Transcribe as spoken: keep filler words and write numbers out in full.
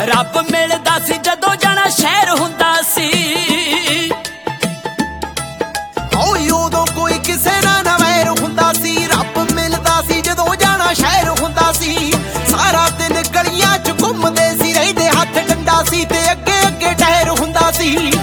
ਰੱਬ ਮਿਲਦਾ ਸੀ ਜਦੋਂ ਜਾਣਾ ਸ਼ਹਿਰ ਹੁੰਦਾ ਸੀ। ਓਏ ਉਦੋਂ ਕੋਈ ਕਿਸੇ ਨਾਲ ਨਾ ਵੈਰ ਹੁੰਦਾ ਸੀ। ਰੱਬ ਮਿਲਦਾ ਸੀ ਜਦੋਂ ਜਾਣਾ ਸ਼ਹਿਰ ਹੁੰਦਾ ਸੀ। ਸਾਰਾ ਦਿਨ ਗਲੀਆਂ 'ਚ ਘੁੰਮਦੇ ਸੀ, ਰਹਿੰਦੇ ਹੱਥ ਡੰਡਾ ਸੀ ਤੇ ਅੱਗੇ ਅੱਗੇ ਟਾਇਰ ਹੁੰਦਾ ਸੀ।